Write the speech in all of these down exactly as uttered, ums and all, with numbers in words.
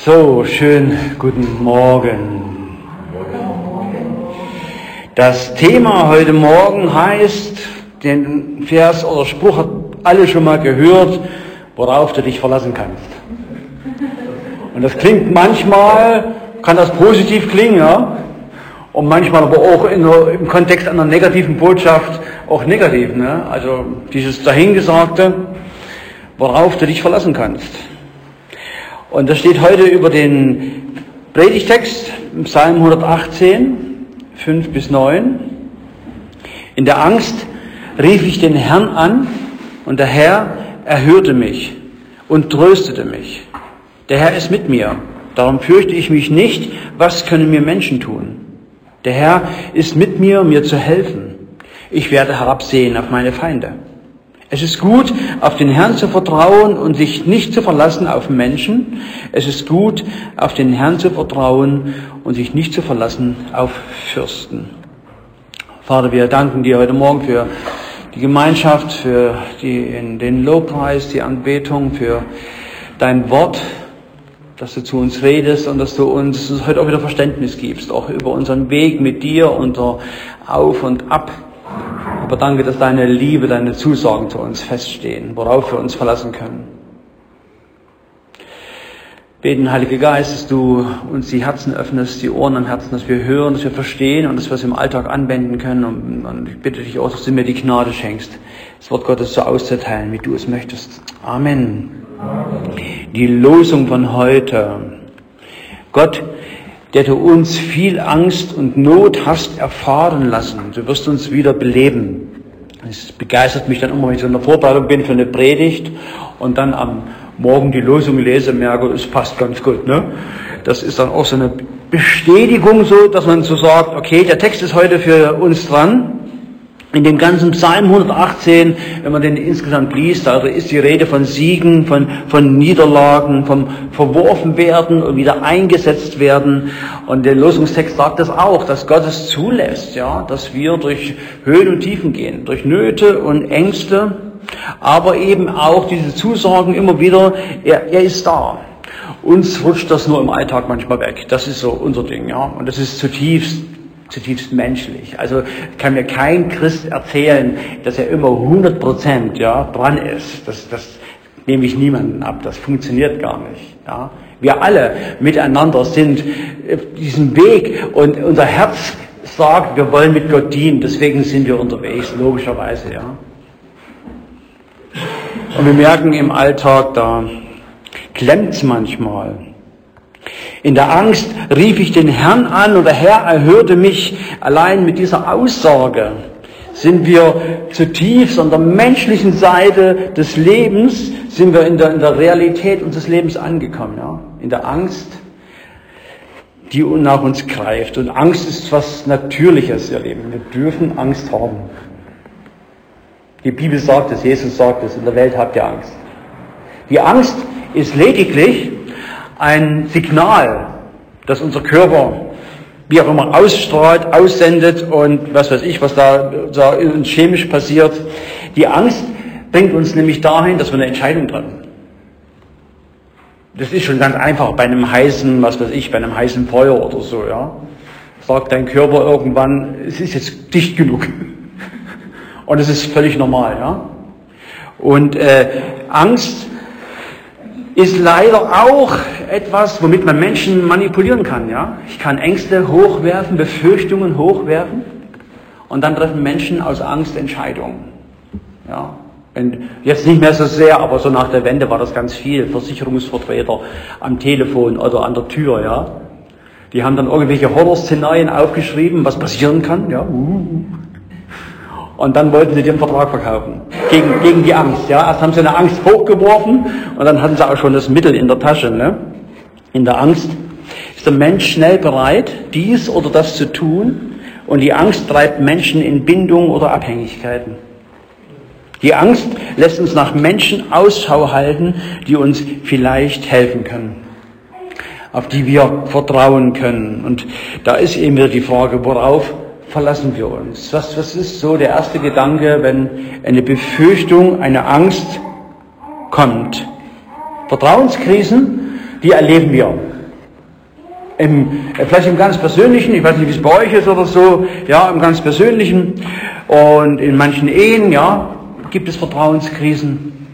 So, schön, guten Morgen. Das Thema heute Morgen heißt, den Vers oder Spruch hat alle schon mal gehört, worauf du dich verlassen kannst. Und das klingt manchmal, kann das positiv klingen, ja, und manchmal aber auch in der, im Kontext einer negativen Botschaft auch negativ, ne? Also dieses Dahingesagte, worauf du dich verlassen kannst. Und das steht heute über den Predigtext im Psalm hundertachtzehn, fünf bis neun. In der Angst rief ich den Herrn an und der Herr erhörte mich und tröstete mich. Der Herr ist mit mir, darum fürchte ich mich nicht, was können mir Menschen tun. Der Herr ist mit mir, mir zu helfen. Ich werde herabsehen auf meine Feinde. Es ist gut, auf den Herrn zu vertrauen und sich nicht zu verlassen auf Menschen. Es ist gut, auf den Herrn zu vertrauen und sich nicht zu verlassen auf Fürsten. Vater, wir danken dir heute Morgen für die Gemeinschaft, für die, in den Lobpreis, die Anbetung, für dein Wort, dass du zu uns redest und dass du uns heute auch wieder Verständnis gibst, auch über unseren Weg mit dir, unser Auf und Ab. Aber danke, dass deine Liebe, deine Zusagen zu uns feststehen, worauf wir uns verlassen können. Beten, Heiliger Geist, dass du uns die Herzen öffnest, die Ohren am Herzen, dass wir hören, dass wir verstehen und dass wir es im Alltag anwenden können. Und, und ich bitte dich auch, dass du mir die Gnade schenkst, das Wort Gottes so auszuteilen, wie du es möchtest. Amen. Amen. Die Losung von heute. Gott, der du uns viel Angst und Not hast erfahren lassen. Du wirst uns wieder beleben. Es begeistert mich dann immer, wenn ich so in der Vorbereitung bin für eine Predigt und dann am Morgen die Losung lese, merke, es passt ganz gut, ne? Das ist dann auch so eine Bestätigung so, dass man so sagt, okay, der Text ist heute für uns dran. In dem ganzen Psalm hundertachtzehn, wenn man den insgesamt liest, also ist die Rede von Siegen, von, von Niederlagen, vom verworfen werden und wieder eingesetzt werden. Und der Losungstext sagt das auch, dass Gott es zulässt, ja, dass wir durch Höhen und Tiefen gehen, durch Nöte und Ängste, aber eben auch diese Zusagen immer wieder, er, er ist da. Uns rutscht das nur im Alltag manchmal weg. Das ist so unser Ding, ja. Und das ist zutiefst zutiefst menschlich. Also kann mir kein Christ erzählen, dass er immer hundert Prozent ja, dran ist. Das, das nehme ich niemanden ab. Das funktioniert gar nicht. Ja. Wir alle miteinander sind auf diesem Weg und unser Herz sagt, wir wollen mit Gott dienen. Deswegen sind wir unterwegs, logischerweise. Ja. Und wir merken im Alltag, da klemmt's manchmal. In der Angst rief ich den Herrn an und der Herr erhörte mich. Allein mit dieser Aussage sind wir zutiefst an der menschlichen Seite des Lebens, sind wir in der, in der Realität unseres Lebens angekommen. Ja? In der Angst, die nach uns greift. Und Angst ist was Natürliches, ihr Lieben. Wir dürfen Angst haben. Die Bibel sagt es, Jesus sagt es, in der Welt habt ihr Angst. Die Angst ist lediglich ein Signal, das unser Körper, wie auch immer, ausstrahlt, aussendet und was weiß ich, was da, da chemisch passiert. Die Angst bringt uns nämlich dahin, dass wir eine Entscheidung treffen. Das ist schon ganz einfach bei einem heißen, was weiß ich, bei einem heißen Feuer oder so, ja. Sagt dein Körper irgendwann, es ist jetzt dicht genug. Und es ist völlig normal, ja. Und äh, Angst ist leider auch etwas, womit man Menschen manipulieren kann, ja. Ich kann Ängste hochwerfen, Befürchtungen hochwerfen und dann treffen Menschen aus Angst Entscheidungen, ja. Und jetzt nicht mehr so sehr, aber so nach der Wende war das ganz viel. Versicherungsvertreter am Telefon oder an der Tür, ja. Die haben dann irgendwelche Horrorszenarien aufgeschrieben, was passieren kann, ja. Und dann wollten sie den Vertrag verkaufen. Gegen, gegen die Angst, ja. Erst haben sie eine Angst hochgeworfen und dann hatten sie auch schon das Mittel in der Tasche, ne. In der Angst ist der Mensch schnell bereit, dies oder das zu tun und die Angst treibt Menschen in Bindung oder Abhängigkeiten. Die Angst lässt uns nach Menschen Ausschau halten, die uns vielleicht helfen können, auf die wir vertrauen können. Und da ist eben wieder die Frage, worauf verlassen wir uns? Was, was ist so der erste Gedanke, wenn eine Befürchtung, eine Angst kommt? Vertrauenskrisen, die erleben wir. Im, vielleicht im ganz Persönlichen, ich weiß nicht, wie es bei euch ist oder so, ja, im ganz Persönlichen. Und in manchen Ehen, ja, gibt es Vertrauenskrisen.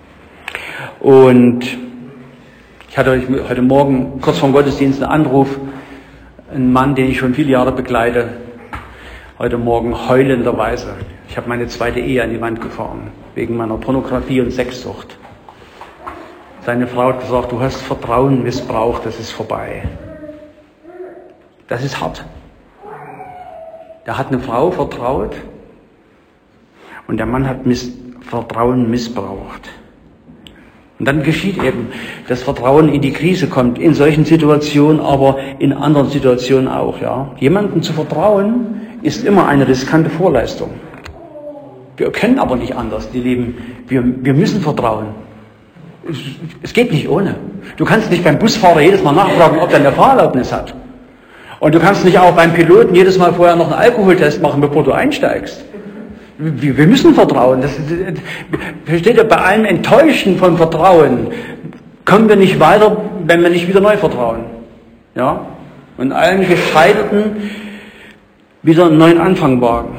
Und ich hatte heute Morgen, kurz vor dem Gottesdienst, einen Anruf, ein Mann, den ich schon viele Jahre begleite, heute Morgen heulenderweise. Ich habe meine zweite Ehe an die Wand gefahren, wegen meiner Pornografie und Sexsucht. Seine Frau hat gesagt, du hast Vertrauen missbraucht, das ist vorbei. Das ist hart. Der hat eine Frau vertraut und der Mann hat Miss- Vertrauen missbraucht. Und dann geschieht eben, dass Vertrauen in die Krise kommt, in solchen Situationen, aber in anderen Situationen auch, ja. Jemandem zu vertrauen, ist immer eine riskante Vorleistung. Wir können aber nicht anders, die Lieben. Wir, wir müssen vertrauen. Es, es geht nicht ohne. Du kannst nicht beim Busfahrer jedes Mal nachfragen, ob der eine Fahrerlaubnis hat. Und du kannst nicht auch beim Piloten jedes Mal vorher noch einen Alkoholtest machen, bevor du einsteigst. Wir, wir müssen vertrauen. Das, versteht ihr, bei allem Enttäuschen von Vertrauen kommen wir nicht weiter, wenn wir nicht wieder neu vertrauen. Ja? Und allen Gescheiterten wieder einen neuen Anfang wagen.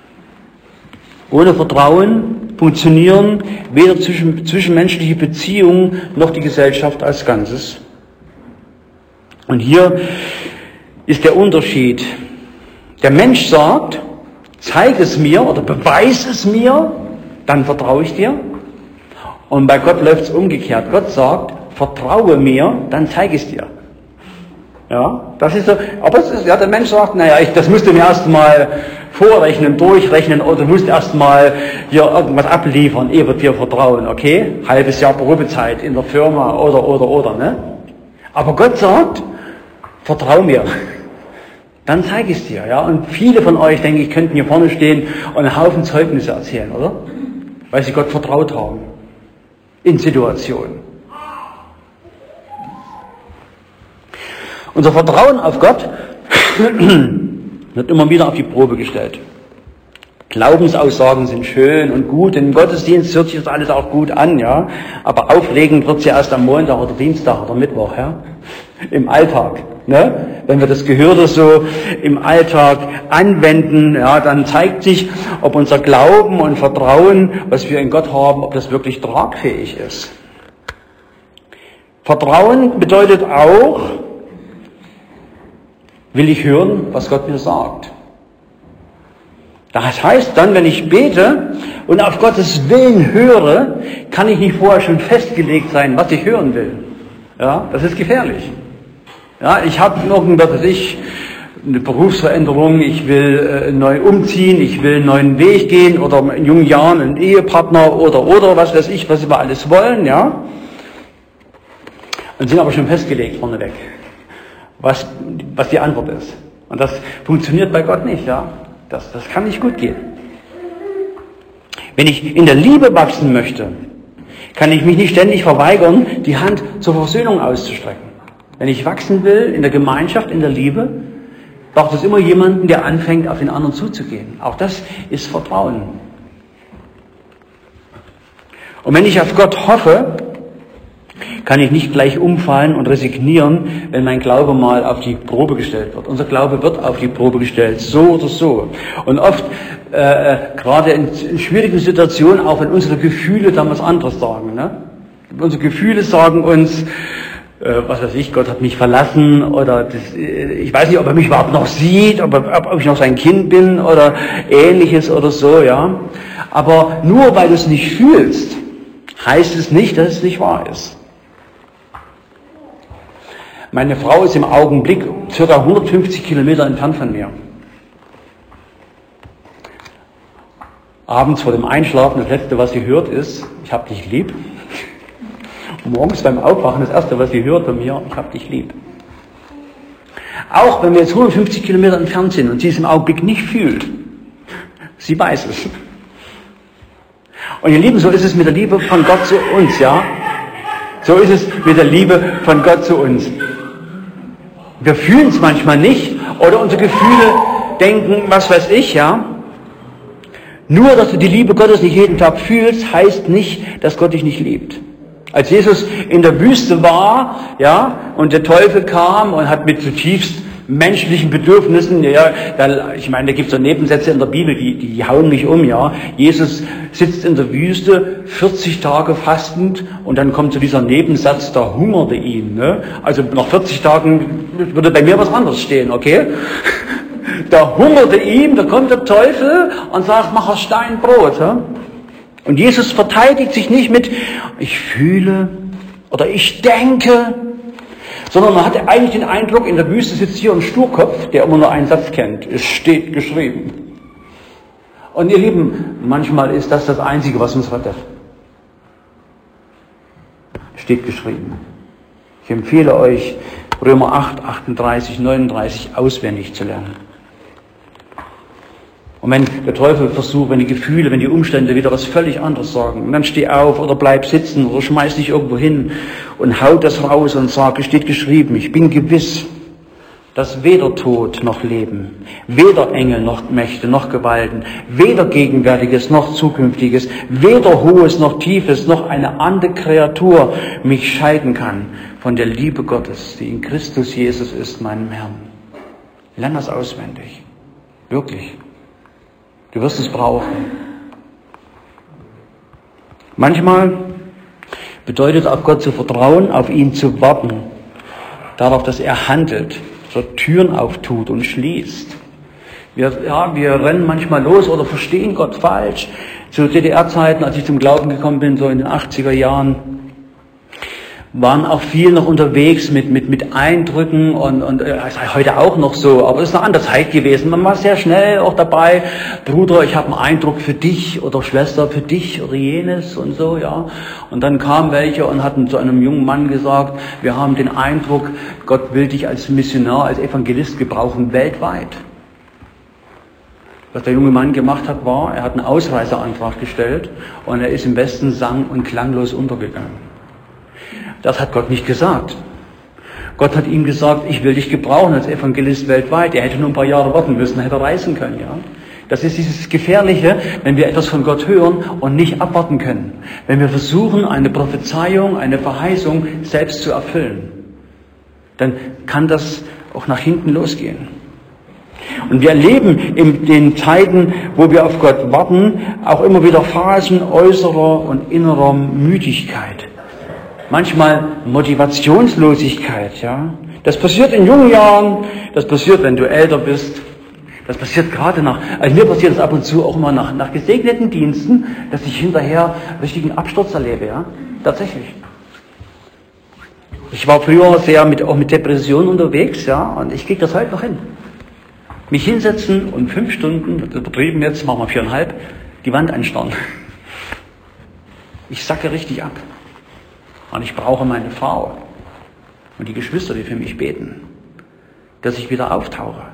Ohne Vertrauen funktionieren weder zwischen, zwischenmenschliche Beziehungen noch die Gesellschaft als Ganzes. Und hier ist der Unterschied. Der Mensch sagt, zeig es mir oder beweis es mir, dann vertraue ich dir. Und bei Gott läuft es umgekehrt. Gott sagt, vertraue mir, dann zeige ich es dir. Ja, das ist so. Aber es ist, ja, der Mensch sagt, naja, ich, das musst du mir erst mal vorrechnen, durchrechnen oder musst erst mal hier irgendwas abliefern, ehe wir dir vertrauen, okay? Halbes Jahr Probezeit in der Firma oder, oder, oder, ne? Aber Gott sagt, vertrau mir. Dann zeige ich es dir, ja. Und viele von euch, denke ich, könnten hier vorne stehen und einen Haufen Zeugnisse erzählen, oder? Weil sie Gott vertraut haben. In Situationen. Unser Vertrauen auf Gott wird immer wieder auf die Probe gestellt. Glaubensaussagen sind schön und gut, im Gottesdienst hört sich das alles auch gut an, ja. Aber aufregend wird es ja erst am Montag oder Dienstag oder Mittwoch, ja. Im Alltag, ne? Wenn wir das Gehörte so im Alltag anwenden, ja, dann zeigt sich, ob unser Glauben und Vertrauen, was wir in Gott haben, ob das wirklich tragfähig ist. Vertrauen bedeutet auch, will ich hören, was Gott mir sagt. Das heißt dann, wenn ich bete und auf Gottes Willen höre, kann ich nicht vorher schon festgelegt sein, was ich hören will. Ja, das ist gefährlich. Ja, ich habe irgendwas, was ich, eine Berufsveränderung, ich will äh, neu umziehen, ich will einen neuen Weg gehen oder in jungen Jahren einen Ehepartner oder, oder, was weiß ich, was wir alles wollen, ja. Und sind aber schon festgelegt vorneweg, was, was die Antwort ist. Und das funktioniert bei Gott nicht, ja. Das, das kann nicht gut gehen. Wenn ich in der Liebe wachsen möchte, kann ich mich nicht ständig verweigern, die Hand zur Versöhnung auszustrecken. Wenn ich wachsen will in der Gemeinschaft, in der Liebe, braucht es immer jemanden, der anfängt, auf den anderen zuzugehen. Auch das ist Vertrauen. Und wenn ich auf Gott hoffe, kann ich nicht gleich umfallen und resignieren, wenn mein Glaube mal auf die Probe gestellt wird. Unser Glaube wird auf die Probe gestellt, so oder so. Und oft, äh, gerade in, in schwierigen Situationen, auch wenn unsere Gefühle dann was anderes sagen. Ne? Unsere Gefühle sagen uns, äh, was weiß ich, Gott hat mich verlassen oder das, äh, ich weiß nicht, ob er mich überhaupt noch sieht, ob, er, ob ich noch sein Kind bin oder Ähnliches oder so, ja. Aber nur weil du es nicht fühlst, heißt es nicht, dass es nicht wahr ist. Meine Frau ist im Augenblick ca. hundertfünfzig Kilometer entfernt von mir. Abends vor dem Einschlafen, das Letzte, was sie hört, ist, ich hab dich lieb. Und morgens beim Aufwachen, das Erste, was sie hört von mir, ich hab dich lieb. Auch wenn wir jetzt hundertfünfzig Kilometer entfernt sind und sie es im Augenblick nicht fühlt, sie weiß es. Und ihr Lieben, so ist es mit der Liebe von Gott zu uns, ja? So ist es mit der Liebe von Gott zu uns. Wir fühlen es manchmal nicht oder unsere Gefühle denken, was weiß ich, ja. Nur, dass du die Liebe Gottes nicht jeden Tag fühlst, heißt nicht, dass Gott dich nicht liebt. Als Jesus in der Wüste war, ja, und der Teufel kam und hat mit zutiefst menschlichen Bedürfnissen, ja, da, ich meine, da gibt es so Nebensätze in der Bibel, die, die hauen mich um, ja. Jesus sitzt in der Wüste, vierzig Tage fastend, und dann kommt so dieser Nebensatz, da hungerte ihn, ne. Also nach vierzig Tagen würde bei mir was anderes stehen, okay? Da hungerte ihm, da kommt der Teufel und sagt, mach aus Stein Brot, ja. Und Jesus verteidigt sich nicht mit, ich fühle oder ich denke, sondern man hatte eigentlich den Eindruck, in der Wüste sitzt hier ein Sturkopf, der immer nur einen Satz kennt. Es steht geschrieben. Und ihr Lieben, manchmal ist das das Einzige, was uns rettet. Steht geschrieben. Ich empfehle euch, Römer acht, achtunddreißig, neununddreißig auswendig zu lernen. Und wenn der Teufel versucht, wenn die Gefühle, wenn die Umstände wieder was völlig anderes sagen, und dann steh auf oder bleib sitzen oder schmeiß dich irgendwo hin und hau das raus und sag, es steht geschrieben, ich bin gewiss, dass weder Tod noch Leben, weder Engel noch Mächte noch Gewalten, weder Gegenwärtiges noch Zukünftiges, weder Hohes noch Tiefes noch eine andere Kreatur mich scheiden kann von der Liebe Gottes, die in Christus Jesus ist, meinem Herrn. Lern das auswendig. Wirklich. Du wirst es brauchen. Manchmal bedeutet auf Gott zu vertrauen, auf ihn zu warten, darauf, dass er handelt, so Türen auftut und schließt. Wir, ja, wir rennen manchmal los oder verstehen Gott falsch. Zu D D R-Zeiten, als ich zum Glauben gekommen bin, so in den achtziger Jahren, waren auch viel noch unterwegs mit mit mit Eindrücken und und äh, ist heute auch noch so, aber es ist eine andere Zeit gewesen. Man war sehr schnell auch dabei, Bruder, ich habe einen Eindruck für dich, oder Schwester, für dich oder jenes und so, ja. Und dann kamen welche und hatten zu einem jungen Mann gesagt, wir haben den Eindruck, Gott will dich als Missionar, als Evangelist gebrauchen weltweit. Was der junge Mann gemacht hat, war, er hat einen Ausreiseantrag gestellt und er ist im Westen sang- und klanglos untergegangen. Das hat Gott nicht gesagt. Gott hat ihm gesagt, ich will dich gebrauchen als Evangelist weltweit. Er hätte nur ein paar Jahre warten müssen, hätte reisen können, ja. Das ist dieses Gefährliche, wenn wir etwas von Gott hören und nicht abwarten können. Wenn wir versuchen, eine Prophezeiung, eine Verheißung selbst zu erfüllen, dann kann das auch nach hinten losgehen. Und wir erleben in den Zeiten, wo wir auf Gott warten, auch immer wieder Phasen äußerer und innerer Müdigkeit. Manchmal Motivationslosigkeit, ja. Das passiert in jungen Jahren, das passiert, wenn du älter bist. Das passiert gerade nach, also mir passiert das ab und zu auch immer nach, nach gesegneten Diensten, dass ich hinterher richtigen Absturz erlebe, ja. Tatsächlich. Ich war früher sehr mit, auch mit Depressionen unterwegs, ja, und ich kriege das heute noch hin. Mich hinsetzen und fünf Stunden, übertrieben jetzt, machen wir viereinhalb, die Wand anstarren. Ich sacke richtig ab. Und ich brauche meine Frau und die Geschwister, die für mich beten, dass ich wieder auftauche.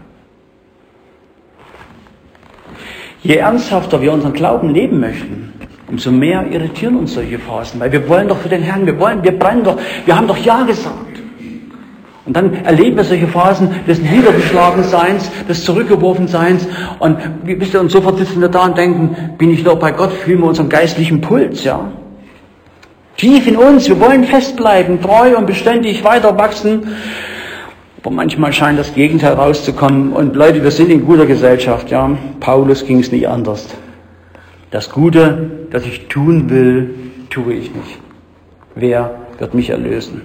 Je ernsthafter wir unseren Glauben leben möchten, umso mehr irritieren uns solche Phasen, weil wir wollen doch für den Herrn, wir wollen, wir brennen doch, wir haben doch Ja gesagt. Und dann erleben wir solche Phasen des Niedergeschlagenseins, des Zurückgeworfenseins, und wisst ihr, und sofort sitzen wir da und denken, bin ich noch bei Gott, fühlen wir unseren geistlichen Puls, ja. Tief in uns, wir wollen festbleiben, treu und beständig weiter wachsen. Aber manchmal scheint das Gegenteil rauszukommen. Und Leute, wir sind in guter Gesellschaft, ja. Paulus ging es nicht anders. Das Gute, das ich tun will, tue ich nicht. Wer wird mich erlösen?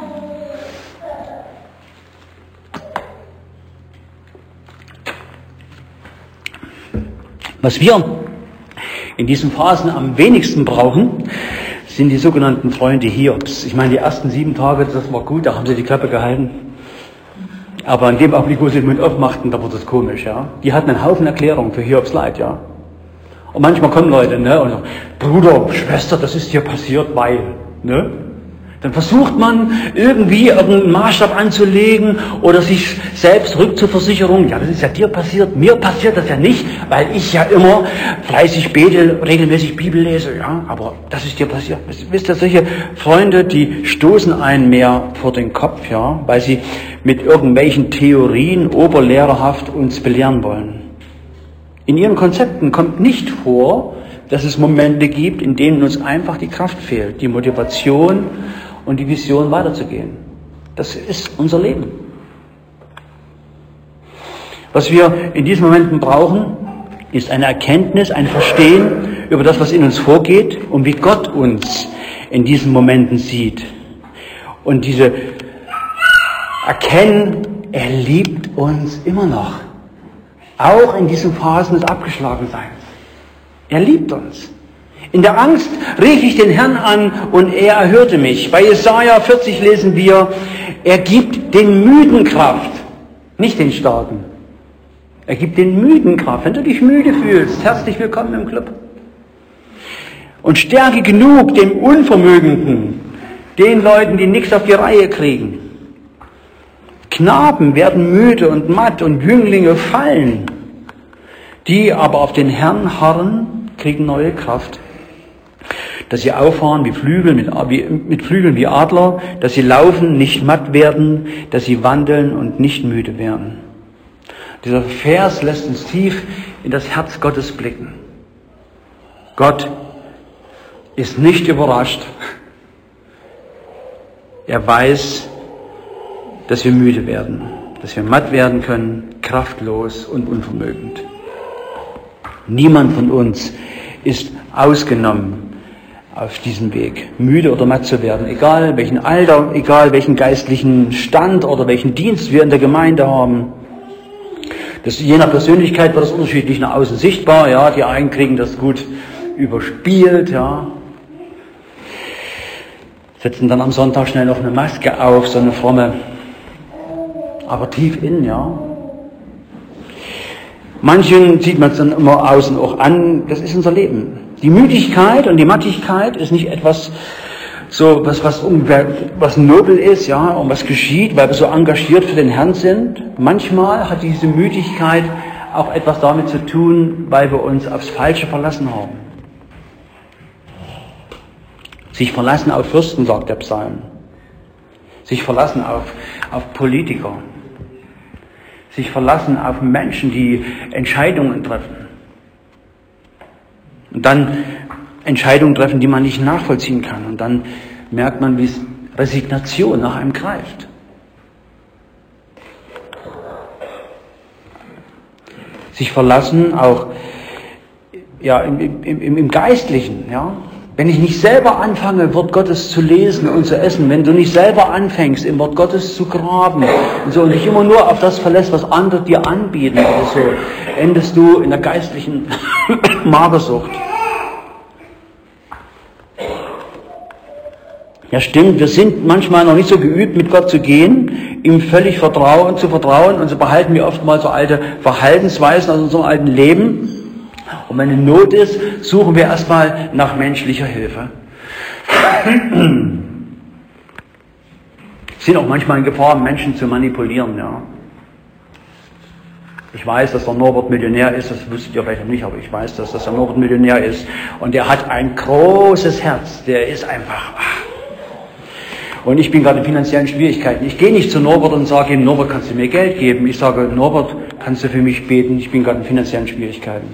Was wir in diesen Phasen am wenigsten brauchen, sind die sogenannten Freunde Hiobs. Ich meine, die ersten sieben Tage, das war gut, da haben sie die Klappe gehalten. Aber in dem Augenblick, wo sie den Mund aufmachten, da wurde es komisch, ja. Die hatten einen Haufen Erklärungen für Hiobs Leid, ja. Und manchmal kommen Leute, ne, und sagen, Bruder, Schwester, das ist hier passiert, weil, ne. Dann versucht man irgendwie irgendeinen Maßstab anzulegen oder sich selbst rückzuversicherung. Ja, das ist ja dir passiert, mir passiert das ja nicht, weil ich ja immer fleißig bete, regelmäßig Bibel lese. Ja, aber das ist dir passiert. Wisst ihr, solche Freunde, die stoßen einen mehr vor den Kopf, ja, weil sie mit irgendwelchen Theorien oberlehrerhaft uns belehren wollen. In ihren Konzepten kommt nicht vor, dass es Momente gibt, in denen uns einfach die Kraft fehlt, die Motivation und die Vision weiterzugehen. Das ist unser Leben. Was wir in diesen Momenten brauchen, ist eine Erkenntnis, ein Verstehen über das, was in uns vorgeht und wie Gott uns in diesen Momenten sieht. Und diese Erkennen, er liebt uns immer noch. Auch in diesen Phasen des Abgeschlagenseins. Er liebt uns. In der Angst rief ich den Herrn an und er erhörte mich. Bei Jesaja vierzig lesen wir, er gibt den Müden Kraft, nicht den Starken. Er gibt den Müden Kraft. Wenn du dich müde fühlst, herzlich willkommen im Club. Und Stärke genug dem Unvermögenden, den Leuten, die nichts auf die Reihe kriegen. Knaben werden müde und matt und Jünglinge fallen. Die aber auf den Herrn harren, kriegen neue Kraft. Dass sie auffahren wie Flügel, mit, wie, mit Flügeln wie Adler, dass sie laufen, nicht matt werden, dass sie wandeln und nicht müde werden. Dieser Vers lässt uns tief in das Herz Gottes blicken. Gott ist nicht überrascht. Er weiß, dass wir müde werden, dass wir matt werden können, kraftlos und unvermögend. Niemand von uns ist ausgenommen auf diesem Weg, müde oder matt zu werden, egal welchen Alter, egal welchen geistlichen Stand oder welchen Dienst wir in der Gemeinde haben. Das, je nach Persönlichkeit wird das unterschiedlich nach außen sichtbar. Ja, die einen kriegen das gut überspielt, ja, setzen dann am Sonntag schnell noch eine Maske auf, so eine fromme, aber tief innen, ja. Manchen sieht man es dann immer außen auch an, das ist unser Leben. Die Müdigkeit und die Mattigkeit ist nicht etwas so, was, was, was nobel ist, ja, und was geschieht, weil wir so engagiert für den Herrn sind. Manchmal hat diese Müdigkeit auch etwas damit zu tun, weil wir uns aufs Falsche verlassen haben. Sich verlassen auf Fürsten, sagt der Psalm. Sich verlassen auf, auf Politiker. Sich verlassen auf Menschen, die Entscheidungen treffen. Und dann Entscheidungen treffen, die man nicht nachvollziehen kann. Und dann merkt man, wie Resignation nach einem greift. Sich verlassen auch ja, im, im, im, im Geistlichen, ja. Wenn ich nicht selber anfange, Wort Gottes zu lesen und zu essen, wenn du nicht selber anfängst, im Wort Gottes zu graben und so und dich immer nur auf das verlässt, was andere dir anbieten oder so, endest du in der geistlichen Magersucht. Ja, stimmt, wir sind manchmal noch nicht so geübt, mit Gott zu gehen, ihm völlig vertrauen, zu vertrauen, und so behalten wir oftmals so alte Verhaltensweisen aus unserem alten Leben. Und wenn eine Not ist, suchen wir erstmal nach menschlicher Hilfe. Sind auch manchmal in Gefahr, Menschen zu manipulieren, ja. Ich weiß, dass der Norbert Millionär ist, das wusstet ihr vielleicht noch nicht, aber ich weiß, dass das der Norbert Millionär ist. Und der hat ein großes Herz, der ist einfach... Ach. Und ich bin gerade in finanziellen Schwierigkeiten. Ich gehe nicht zu Norbert und sage ihm, Norbert, kannst du mir Geld geben? Ich sage, Norbert, kannst du für mich beten? Ich bin gerade in finanziellen Schwierigkeiten.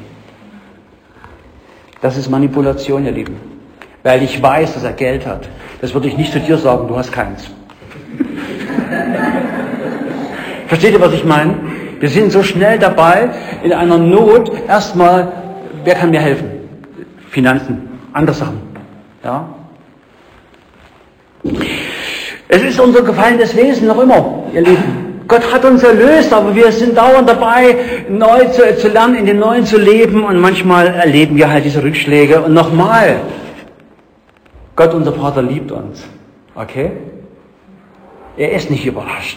Das ist Manipulation, ihr Lieben. Weil ich weiß, dass er Geld hat. Das würde ich nicht zu dir sagen, du hast keins. Versteht ihr, was ich meine? Wir sind so schnell dabei, in einer Not erstmal, wer kann mir helfen? Finanzen, andere Sachen. Ja? Es ist unser gefallenes Wesen noch immer, ihr Lieben. Gott hat uns erlöst, aber wir sind dauernd dabei, neu zu, zu lernen, in den Neuen zu leben, und manchmal erleben wir halt diese Rückschläge. Und nochmal, Gott, unser Vater, liebt uns. Okay? Er ist nicht überrascht.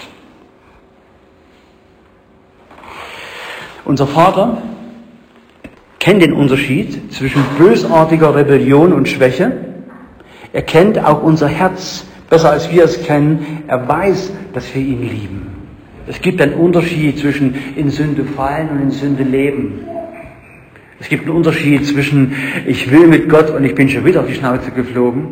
Unser Vater kennt den Unterschied zwischen bösartiger Rebellion und Schwäche. Er kennt auch unser Herz besser, als wir es kennen. Er weiß, dass wir ihn lieben. Es gibt einen Unterschied zwischen in Sünde fallen und in Sünde leben. Es gibt einen Unterschied zwischen ich will mit Gott und ich bin schon wieder auf die Schnauze geflogen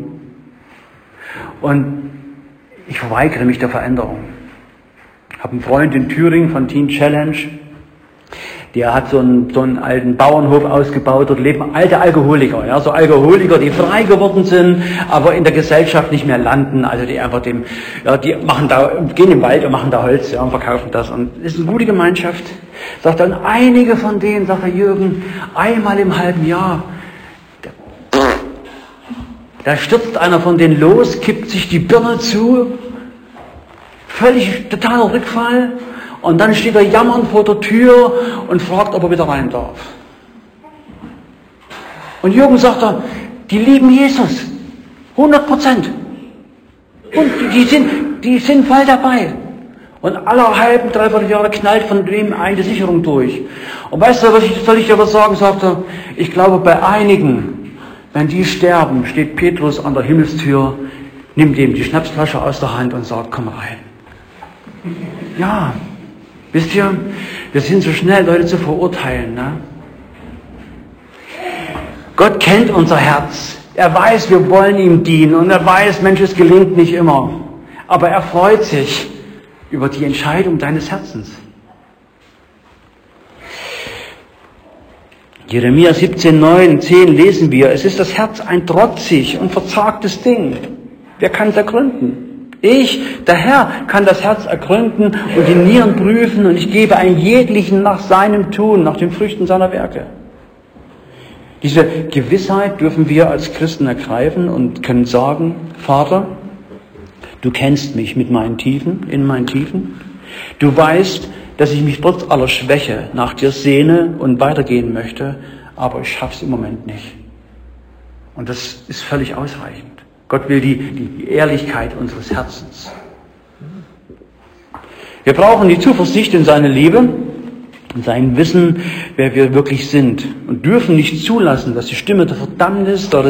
und ich verweigere mich der Veränderung. Ich habe einen Freund in Thüringen von Teen Challenge, Der hat so einen, so einen alten Bauernhof ausgebaut, dort leben alte Alkoholiker, ja, so Alkoholiker, die frei geworden sind, aber in der Gesellschaft nicht mehr landen, also die einfach dem, ja, die machen da, gehen im Wald und machen da Holz, ja, und verkaufen das, und ist eine gute Gemeinschaft. Sagt er, und einige von denen, sagt er, Jürgen, einmal im halben Jahr, da, da stürzt einer von denen los, kippt sich die Birne zu, völlig totaler Rückfall. Und dann steht er jammernd vor der Tür und fragt, ob er wieder rein darf. Und Jürgen sagt er, die lieben Jesus. hundert Prozent. Und die sind, die sind voll dabei. Und alle halben, dreiviertel Jahre knallt von dem eine Sicherung durch. Und weißt du, was ich, soll ich dir was sagen, sagt er, ich glaube bei einigen, wenn die sterben, steht Petrus an der Himmelstür, nimmt ihm die Schnapsflasche aus der Hand und sagt, komm rein. Ja. Wisst ihr, wir sind so schnell, Leute zu verurteilen. Ne? Gott kennt unser Herz. Er weiß, wir wollen ihm dienen. Und er weiß, Mensch, es gelingt nicht immer. Aber er freut sich über die Entscheidung deines Herzens. Jeremia siebzehn, neun, zehn lesen wir, es ist das Herz ein trotzig und verzagtes Ding. Wer kann es ergründen? Ich, der Herr, kann das Herz ergründen und die Nieren prüfen, und ich gebe einen jeglichen nach seinem Tun, nach den Früchten seiner Werke. Diese Gewissheit dürfen wir als Christen ergreifen und können sagen, Vater, du kennst mich mit meinen Tiefen, in meinen Tiefen. Du weißt, dass ich mich trotz aller Schwäche nach dir sehne und weitergehen möchte, aber ich schaff's im Moment nicht. Und das ist völlig ausreichend. Gott will die, die Ehrlichkeit unseres Herzens. Wir brauchen die Zuversicht in seine Liebe, in sein Wissen, wer wir wirklich sind, und dürfen nicht zulassen, dass die Stimme der Verdammnis, der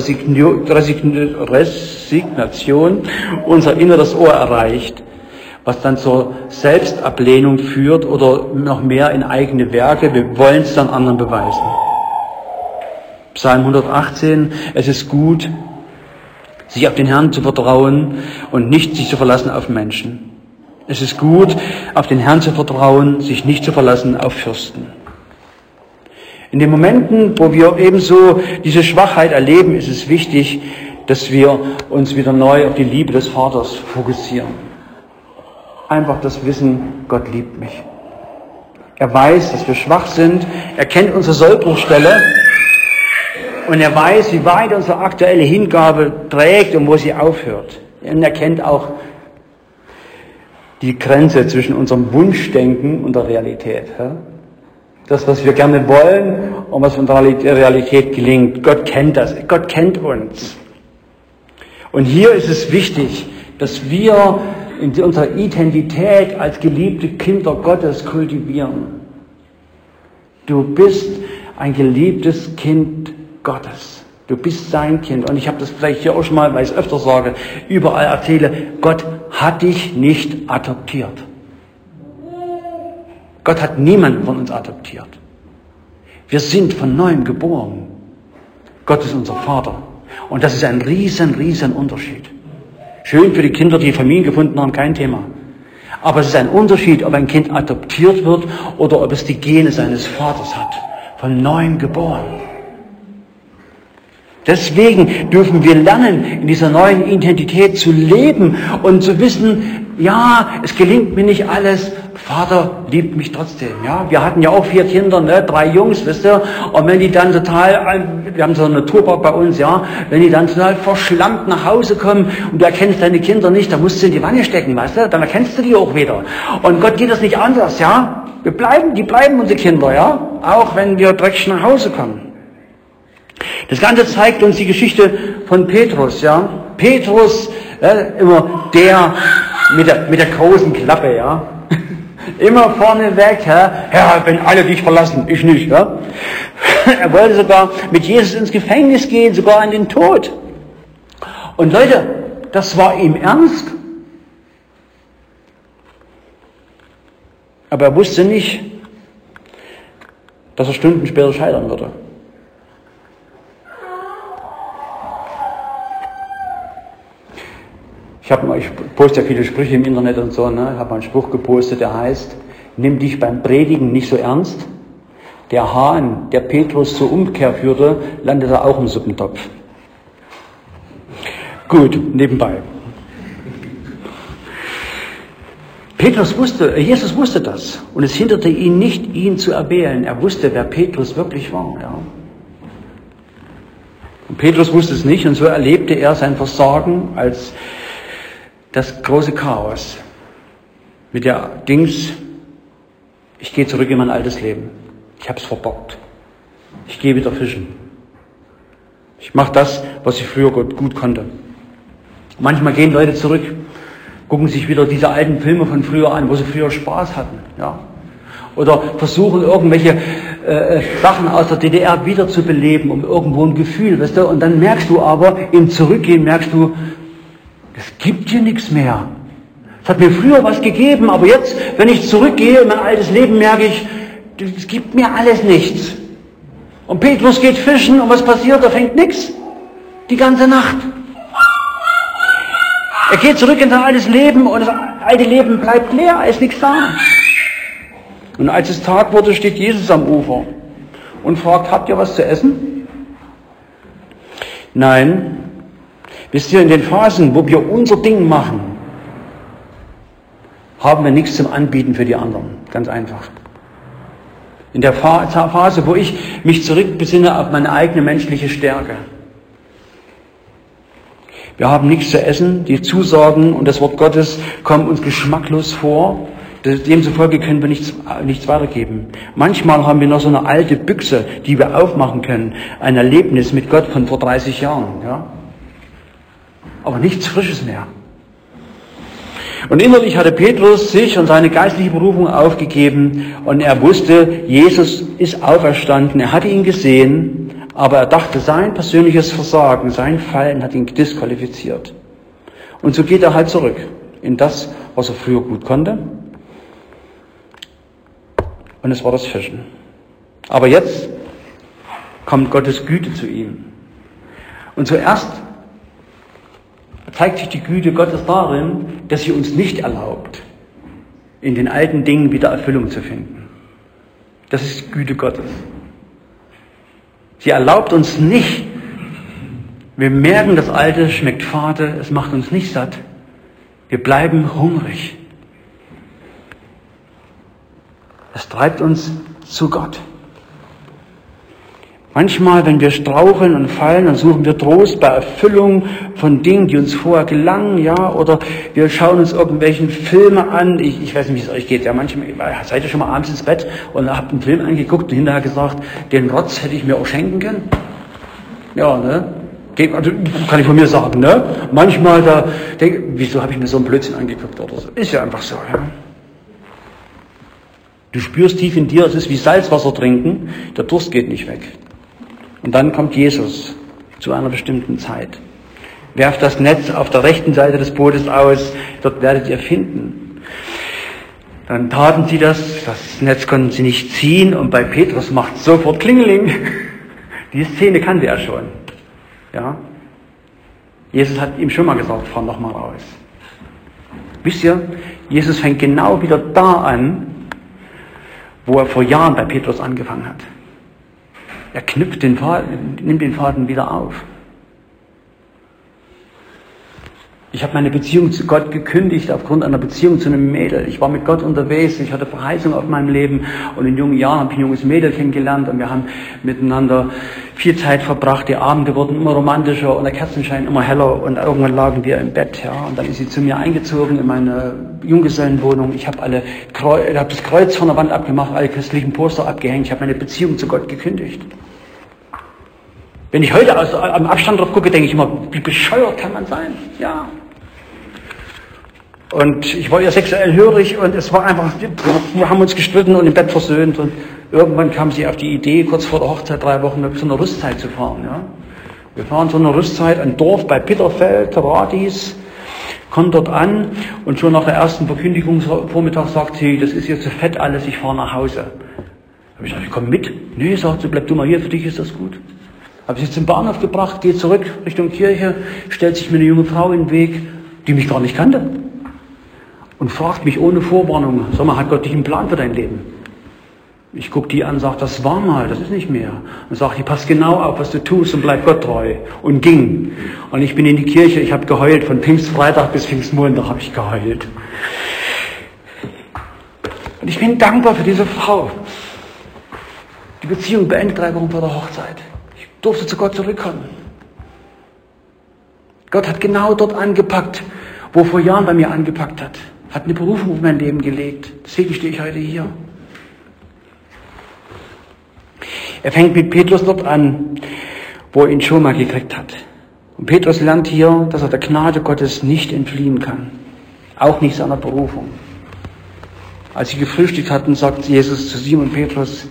Resignation unser inneres Ohr erreicht, was dann zur Selbstablehnung führt oder noch mehr in eigene Werke. Wir wollen es dann anderen beweisen. Psalm hundertachtzehn, es ist gut, sich auf den Herrn zu vertrauen und nicht sich zu verlassen auf Menschen. Es ist gut, auf den Herrn zu vertrauen, sich nicht zu verlassen auf Fürsten. In den Momenten, wo wir ebenso diese Schwachheit erleben, ist es wichtig, dass wir uns wieder neu auf die Liebe des Vaters fokussieren. Einfach das Wissen, Gott liebt mich. Er weiß, dass wir schwach sind. Er kennt unsere Sollbruchstelle. Und er weiß, wie weit unsere aktuelle Hingabe trägt und wo sie aufhört. Und er kennt auch die Grenze zwischen unserem Wunschdenken und der Realität. Das, was wir gerne wollen und was in der Realität gelingt. Gott kennt das. Gott kennt uns. Und hier ist es wichtig, dass wir in unserer Identität als geliebte Kinder Gottes kultivieren. Du bist ein geliebtes Kind Gottes. Du bist sein Kind. Und ich habe das vielleicht hier auch schon mal, weil ich es öfter sage, überall erzähle, Gott hat dich nicht adoptiert. Gott hat niemanden von uns adoptiert. Wir sind von neuem geboren. Gott ist unser Vater. Und das ist ein riesen, riesen Unterschied. Schön für die Kinder, die Familien gefunden haben, kein Thema. Aber es ist ein Unterschied, ob ein Kind adoptiert wird oder ob es die Gene seines Vaters hat. Von neuem geboren. Deswegen dürfen wir lernen, in dieser neuen Identität zu leben und zu wissen, ja, es gelingt mir nicht alles, Vater liebt mich trotzdem. Ja, wir hatten ja auch vier Kinder, ne, drei Jungs, wisst ihr, und wenn die dann total, wir haben so eine Naturpark bei uns, ja, wenn die dann total verschlammt nach Hause kommen und du erkennst deine Kinder nicht, dann musst du in die Wanne stecken, weißt du, dann erkennst du die auch wieder. Und Gott geht das nicht anders, ja. Wir bleiben, die bleiben unsere Kinder, ja, auch wenn wir dreckig nach Hause kommen. Das Ganze zeigt uns die Geschichte von Petrus, ja. Petrus, äh, immer der mit der, mit der großen Klappe, ja. Immer vorne weg, ja. Herr, wenn alle dich verlassen, ich nicht, ja. Er wollte sogar mit Jesus ins Gefängnis gehen, sogar an den Tod. Und Leute, das war ihm ernst. Aber er wusste nicht, dass er Stunden später scheitern würde. Ich, hab, ich poste ja viele Sprüche im Internet und so, ne? Ich habe mal einen Spruch gepostet, der heißt, nimm dich beim Predigen nicht so ernst, Der Hahn, der Petrus zur Umkehr führte, landete auch im Suppentopf. Gut, nebenbei. Petrus wusste, Jesus wusste das und es hinderte ihn nicht, ihn zu erwählen. Er wusste, wer Petrus wirklich war. Ja. Und Petrus wusste es nicht und so erlebte er sein Versagen als das große Chaos. Mit der Dings, ich gehe zurück in mein altes Leben. Ich habe es verbockt. Ich gehe wieder fischen. Ich mache das, was ich früher gut, gut konnte. Manchmal gehen Leute zurück, gucken sich wieder diese alten Filme von früher an, wo sie früher Spaß hatten. Ja? Oder versuchen irgendwelche äh, Sachen aus der D D R wieder zu beleben, um irgendwo ein Gefühl, weißt du? Und dann merkst du aber, im Zurückgehen merkst du, es gibt hier nichts mehr. Es hat mir früher was gegeben, aber jetzt, wenn ich zurückgehe in mein altes Leben, merke ich, es gibt mir alles nichts. Und Petrus geht fischen und was passiert? Da fängt nichts. Die ganze Nacht. Er geht zurück in sein altes Leben und das alte Leben bleibt leer, es ist nichts da. Und als es Tag wurde, steht Jesus am Ufer und fragt, habt ihr was zu essen? Nein. Wisst ihr, in den Phasen, wo wir unser Ding machen, haben wir nichts zum Anbieten für die anderen. Ganz einfach. In der Phase, wo ich mich zurückbesinne auf meine eigene menschliche Stärke. Wir haben nichts zu essen, die Zusagen und das Wort Gottes kommen uns geschmacklos vor. Demzufolge können wir nichts, nichts weitergeben. Manchmal haben wir noch so eine alte Büchse, die wir aufmachen können. Ein Erlebnis mit Gott von vor dreißig Jahren. Ja? Aber nichts Frisches mehr. Und innerlich hatte Petrus sich und seine geistliche Berufung aufgegeben und er wusste, Jesus ist auferstanden, er hatte ihn gesehen, aber er dachte, sein persönliches Versagen, sein Fallen hat ihn disqualifiziert. Und so geht er halt zurück in das, was er früher gut konnte. Und es war das Fischen. Aber jetzt kommt Gottes Güte zu ihm. Und zuerst zeigt sich die Güte Gottes darin, dass sie uns nicht erlaubt, in den alten Dingen wieder Erfüllung zu finden. Das ist die Güte Gottes. Sie erlaubt uns nicht, wir merken, das Alte schmeckt fade, es macht uns nicht satt. Wir bleiben hungrig. Es treibt uns zu Gott. Manchmal, wenn wir straucheln und fallen, dann suchen wir Trost bei Erfüllung von Dingen, die uns vorher gelangen, ja, oder wir schauen uns irgendwelchen Filme an. Ich, ich weiß nicht, wie es euch geht. Ja, manchmal seid ihr schon mal abends ins Bett und habt einen Film angeguckt und hinterher gesagt, den Rotz hätte ich mir auch schenken können. Ja, ne? Also, kann ich von mir sagen, ne? Manchmal da denke, wieso habe ich mir so einen Blödsinn angeguckt oder so? Ist ja einfach so, ja. Du spürst tief in dir, es ist wie Salzwasser trinken, der Durst geht nicht weg. Und dann kommt Jesus zu einer bestimmten Zeit. Werft das Netz auf der rechten Seite des Bootes aus, dort werdet ihr finden. Dann taten sie das, das Netz konnten sie nicht ziehen und bei Petrus macht es sofort Klingeling. Die Szene kannte er schon. Ja? Jesus hat ihm schon mal gesagt, fahr noch mal raus. Wisst ihr, Jesus fängt genau wieder da an, wo er vor Jahren bei Petrus angefangen hat. Er knüpft den Faden, nimmt den Faden wieder auf. Ich habe meine Beziehung zu Gott gekündigt aufgrund einer Beziehung zu einem Mädel. Ich war mit Gott unterwegs, ich hatte Verheißung auf meinem Leben und in jungen Jahren habe ich ein junges Mädel kennengelernt und wir haben miteinander viel Zeit verbracht. Die Abende wurden immer romantischer und der Kerzenschein immer heller und irgendwann lagen wir im Bett. Ja, und dann ist sie zu mir eingezogen in meine Junggesellenwohnung. Ich habe alle Kreu- ich hab das Kreuz von der Wand abgemacht, alle christlichen Poster abgehängt. Ich habe meine Beziehung zu Gott gekündigt. Wenn ich heute aus, am Abstand drauf gucke, denke ich immer, wie bescheuert kann man sein? Ja. Und ich war ihr sexuell hörig und es war einfach, wir haben uns gestritten und im Bett versöhnt und irgendwann kam sie auf die Idee, kurz vor der Hochzeit, drei Wochen zu einer Rüstzeit zu fahren. Ja. Wir fahren zu einer Rüstzeit, ein Dorf bei Bitterfeld, Radis, kommen dort an und schon nach der ersten Verkündigung Vormittag sagt sie, das ist jetzt zu fett alles, ich fahre nach Hause. Habe ich gesagt, ich komme mit. Nee, sagt sie, bleib du mal hier, für dich ist das gut. Habe ich sie zum Bahnhof gebracht, gehe zurück Richtung Kirche, stellt sich mir eine junge Frau in den Weg, die mich gar nicht kannte. Und fragt mich ohne Vorwarnung, sag mal, hat Gott dich einen Plan für dein Leben? Ich gucke die an und sage, das war mal, das ist nicht mehr. Und sage, ich pass genau auf, was du tust und bleib Gott treu. Und ging. Und ich bin in die Kirche, ich habe geheult. Von Pfingstfreitag bis Pfingstmontag habe ich geheult. Und ich bin dankbar für diese Frau. Die Beziehung beendet drei Wochen vor der Hochzeit. Ich durfte zu Gott zurückkommen. Gott hat genau dort angepackt, wo er vor Jahren bei mir angepackt hat. Hat eine Berufung auf mein Leben gelegt. Deswegen stehe ich heute hier. Er fängt mit Petrus dort an, wo er ihn schon mal gekriegt hat. Und Petrus lernt hier, dass er der Gnade Gottes nicht entfliehen kann. Auch nicht seiner Berufung. Als sie gefrühstückt hatten, sagt Jesus zu Simon Petrus,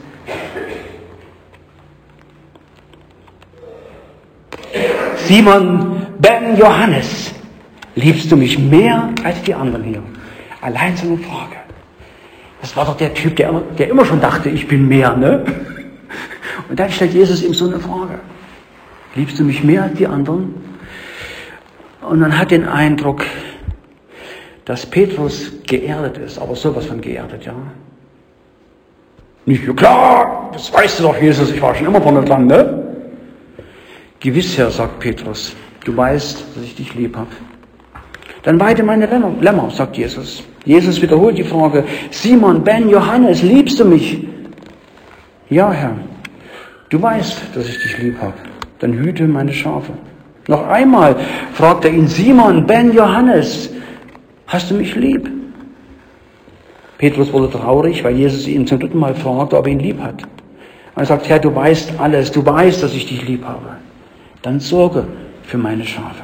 Simon ben Johannes, liebst du mich mehr als die anderen hier? Allein so eine Frage. Das war doch der Typ, der immer, der immer schon dachte, ich bin mehr, ne? Und dann stellt Jesus ihm so eine Frage. Liebst du mich mehr als die anderen? Und man hat den Eindruck, dass Petrus geerdet ist, aber sowas von geerdet, ja. Nicht, ja klar, das weißt du doch, Jesus, ich war schon immer vorne dran, ne? Gewiss, Herr, sagt Petrus, du weißt, dass ich dich lieb habe. Dann weide meine Lämmer, Lämmer, sagt Jesus. Jesus wiederholt die Frage, Simon, Ben, Johannes, liebst du mich? Ja, Herr, du weißt, dass ich dich lieb habe. Dann hüte meine Schafe. Noch einmal fragt er ihn, Simon, Ben, Johannes, hast du mich lieb? Petrus wurde traurig, weil Jesus ihn zum dritten Mal fragt, ob er ihn lieb hat. Er sagt, Herr, du weißt alles, du weißt, dass ich dich lieb habe. Dann sorge für meine Schafe.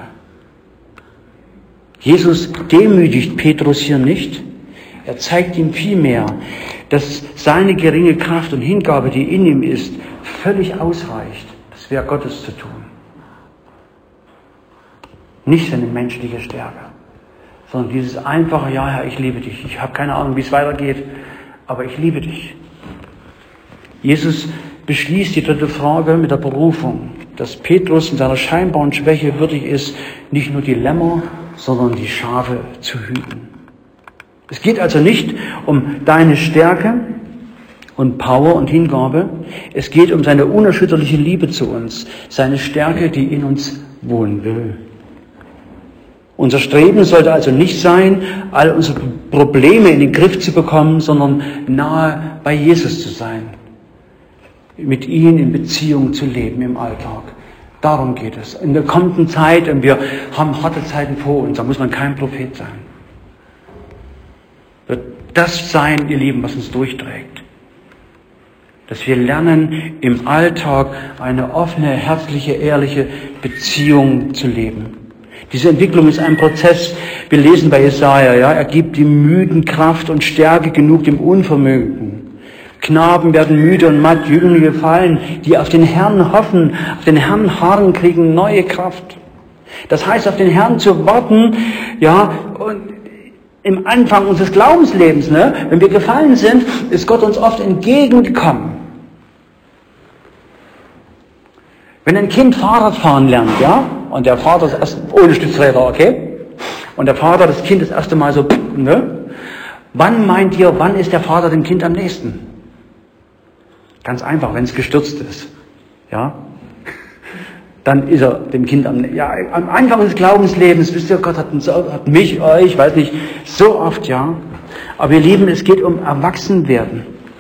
Jesus demütigt Petrus hier nicht. Er zeigt ihm vielmehr, dass seine geringe Kraft und Hingabe, die in ihm ist, völlig ausreicht, das Werk Gottes zu tun. Nicht seine menschliche Stärke, sondern dieses einfache, ja Herr, ich liebe dich. Ich habe keine Ahnung, wie es weitergeht, aber ich liebe dich. Jesus beschließt die dritte Frage mit der Berufung, dass Petrus in seiner scheinbaren Schwäche würdig ist, nicht nur die Lämmer, sondern die Schafe zu hüten. Es geht also nicht um deine Stärke und Power und Hingabe. Es geht um seine unerschütterliche Liebe zu uns, seine Stärke, die in uns wohnen will. Unser Streben sollte also nicht sein, all unsere Probleme in den Griff zu bekommen, sondern nahe bei Jesus zu sein. Mit ihm in Beziehung zu leben im Alltag. Darum geht es. In der kommenden Zeit, und wir haben harte Zeiten vor uns, da muss man kein Prophet sein. Wird das sein, ihr Lieben, was uns durchträgt. Dass wir lernen, im Alltag eine offene, herzliche, ehrliche Beziehung zu leben. Diese Entwicklung ist ein Prozess. Wir lesen bei Jesaja, ja, er gibt dem Müden Kraft und Stärke genug dem Unvermögenden. Knaben werden müde und matt, Jünglinge fallen, die auf den Herrn hoffen, auf den Herrn harren, kriegen neue Kraft. Das heißt, auf den Herrn zu warten, ja, und im Anfang unseres Glaubenslebens, ne, wenn wir gefallen sind, ist Gott uns oft entgegengekommen. Wenn ein Kind Fahrrad fahren lernt, ja, und der Vater ist erst, ohne Stützräder, okay, und der Vater, das Kind das erste Mal so, ne, wann meint ihr, wann ist der Vater dem Kind am nächsten? Ganz einfach, wenn es gestürzt ist, ja, dann ist er dem Kind am, ja, am Anfang des Glaubenslebens, wisst ihr, Gott hat, uns, hat mich, euch, weiß nicht, so oft, ja, aber ihr Lieben, es geht um Erwachsenwerden.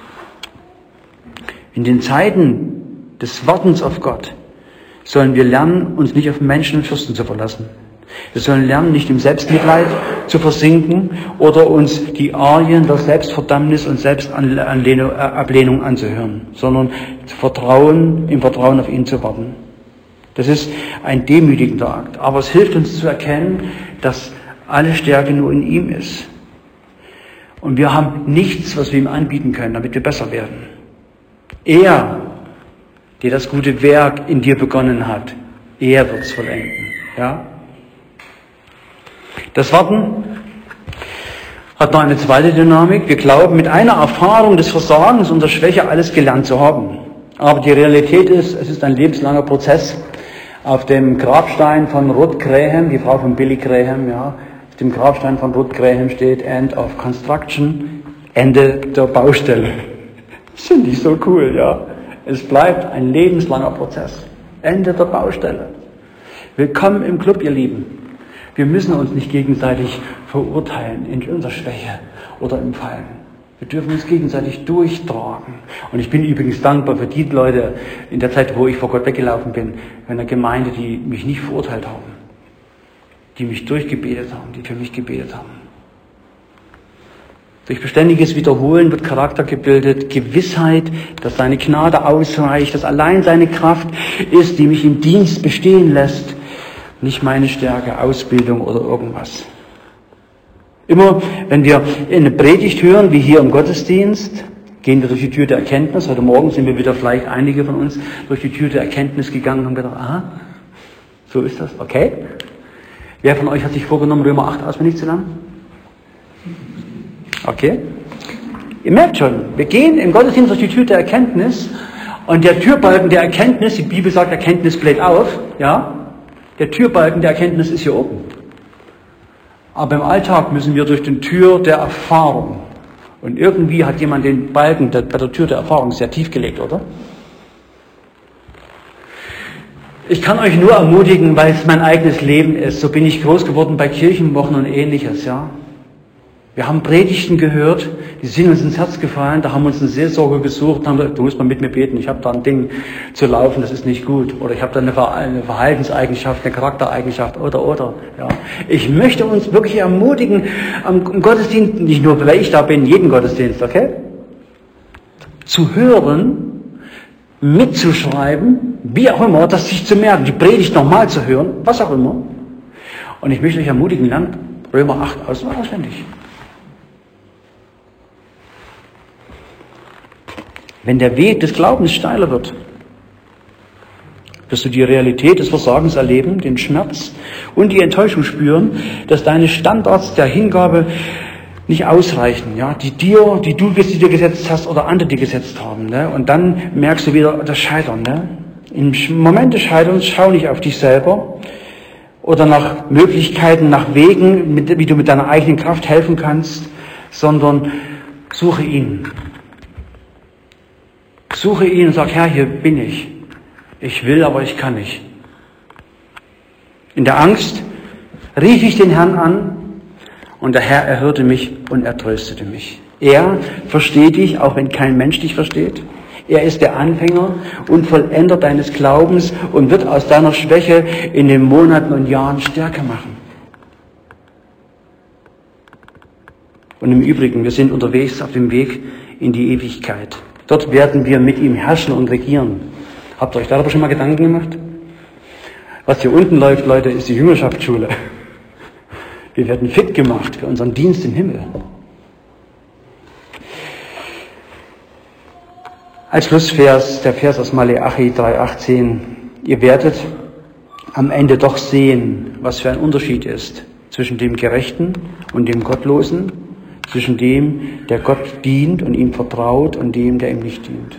In den Zeiten des Wartens auf Gott sollen wir lernen, uns nicht auf Menschen und Fürsten zu verlassen. Wir sollen lernen, nicht im Selbstmitleid zu versinken oder uns die Arien der Selbstverdammnis und Selbstablehnung anzuhören, sondern zu vertrauen, im Vertrauen auf ihn zu warten. Das ist ein demütigender Akt. Aber es hilft uns zu erkennen, dass alle Stärke nur in ihm ist. Und wir haben nichts, was wir ihm anbieten können, damit wir besser werden. Er, der das gute Werk in dir begonnen hat, er wird es vollenden. Ja? Das Warten hat noch eine zweite Dynamik. Wir glauben, mit einer Erfahrung des Versagens und der Schwäche alles gelernt zu haben. Aber die Realität ist, es ist ein lebenslanger Prozess. Auf dem Grabstein von Ruth Graham, die Frau von Billy Graham, ja, auf dem Grabstein von Ruth Graham steht End of Construction, Ende der Baustelle. Das finde ich so cool, ja. Es bleibt ein lebenslanger Prozess. Ende der Baustelle. Willkommen im Club, ihr Lieben. Wir müssen uns nicht gegenseitig verurteilen in unserer Schwäche oder im Fallen. Wir dürfen uns gegenseitig durchtragen. Und ich bin übrigens dankbar für die Leute in der Zeit, wo ich vor Gott weggelaufen bin, in der Gemeinde, die mich nicht verurteilt haben, die mich durchgebetet haben, die für mich gebetet haben. Durch beständiges Wiederholen wird Charakter gebildet, Gewissheit, dass seine Gnade ausreicht, dass allein seine Kraft ist, die mich im Dienst bestehen lässt, nicht meine Stärke, Ausbildung oder irgendwas. Immer, wenn wir eine Predigt hören, wie hier im Gottesdienst, gehen wir durch die Tür der Erkenntnis. Heute Morgen sind wir wieder vielleicht einige von uns durch die Tür der Erkenntnis gegangen und haben gedacht, aha, so ist das, okay. Wer von euch hat sich vorgenommen, Römer acht auswendig zu lernen? Okay. Ihr merkt schon, wir gehen im Gottesdienst durch die Tür der Erkenntnis und der Türbalken der Erkenntnis, die Bibel sagt, Erkenntnis bläht auf, ja, der Türbalken der Erkenntnis ist hier oben. Aber im Alltag müssen wir durch die Tür der Erfahrung. Und irgendwie hat jemand den Balken bei der Tür der Erfahrung sehr tief gelegt, oder? Ich kann euch nur ermutigen, weil es mein eigenes Leben ist. So bin ich groß geworden bei Kirchenwochen und Ähnliches, ja. Wir haben Predigten gehört, die sind uns ins Herz gefallen, da haben wir uns einen Seelsorger gesucht, haben gesagt, du musst mal mit mir beten, ich habe da ein Ding zu laufen, das ist nicht gut. Oder ich habe da eine Verhaltenseigenschaft, eine Charaktereigenschaft, oder, oder. Ja. Ich möchte uns wirklich ermutigen, am Gottesdienst, nicht nur weil ich da bin, jeden Gottesdienst, okay? Zu hören, mitzuschreiben, wie auch immer, das sich zu merken, die Predigt nochmal zu hören, was auch immer. Und ich möchte euch ermutigen, lernt Römer acht auswendig. Wenn der Weg des Glaubens steiler wird, wirst du die Realität des Versagens erleben, den Schmerz und die Enttäuschung spüren, dass deine Standards der Hingabe nicht ausreichen, ja, die dir, die du die dir gesetzt hast oder andere dir gesetzt haben, ne? Und dann merkst du wieder das Scheitern, ne? Im Moment des Scheiterns schau nicht auf dich selber oder nach Möglichkeiten, nach Wegen, mit, wie du mit deiner eigenen Kraft helfen kannst, sondern suche ihn. Suche ihn und sag, Herr, hier bin ich. Ich will, aber ich kann nicht. In der Angst rief ich den Herrn an und der Herr erhörte mich und er tröstete mich. Er versteht dich, auch wenn kein Mensch dich versteht. Er ist der Anfänger und Vollender deines Glaubens und wird aus deiner Schwäche in den Monaten und Jahren Stärke machen. Und im Übrigen, wir sind unterwegs auf dem Weg in die Ewigkeit. Dort werden wir mit ihm herrschen und regieren. Habt ihr euch darüber schon mal Gedanken gemacht? Was hier unten läuft, Leute, ist die Jüngerschaftsschule. Wir werden fit gemacht für unseren Dienst im Himmel. Als Schlussvers, der Vers aus Maleachi drei achtzehn. Ihr werdet am Ende doch sehen, was für ein Unterschied ist zwischen dem Gerechten und dem Gottlosen, zwischen dem, der Gott dient und ihm vertraut, und dem, der ihm nicht dient.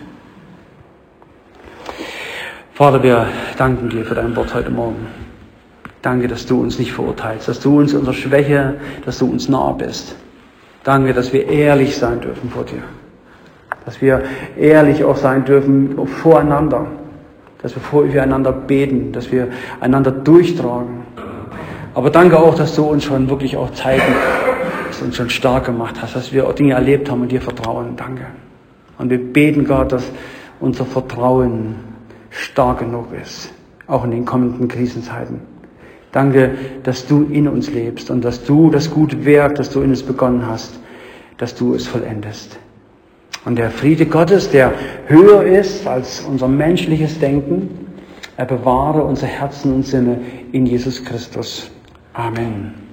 Vater, wir danken dir für dein Wort heute Morgen. Danke, dass du uns nicht verurteilst, dass du uns in unserer Schwäche, dass du uns nah bist. Danke, dass wir ehrlich sein dürfen vor dir. Dass wir ehrlich auch sein dürfen voreinander. Dass wir füreinander beten, dass wir einander durchtragen. Aber danke auch, dass du uns schon wirklich auch Zeiten, dass du uns schon stark gemacht hast, dass wir auch Dinge erlebt haben und dir vertrauen. Danke. Und wir beten, Gott, dass unser Vertrauen stark genug ist, auch in den kommenden Krisenzeiten. Danke, dass du in uns lebst und dass du das gute Werk, das du in uns begonnen hast, dass du es vollendest. Und der Friede Gottes, der höher ist als unser menschliches Denken, er bewahre unser Herzen und Sinne in Jesus Christus. Amen.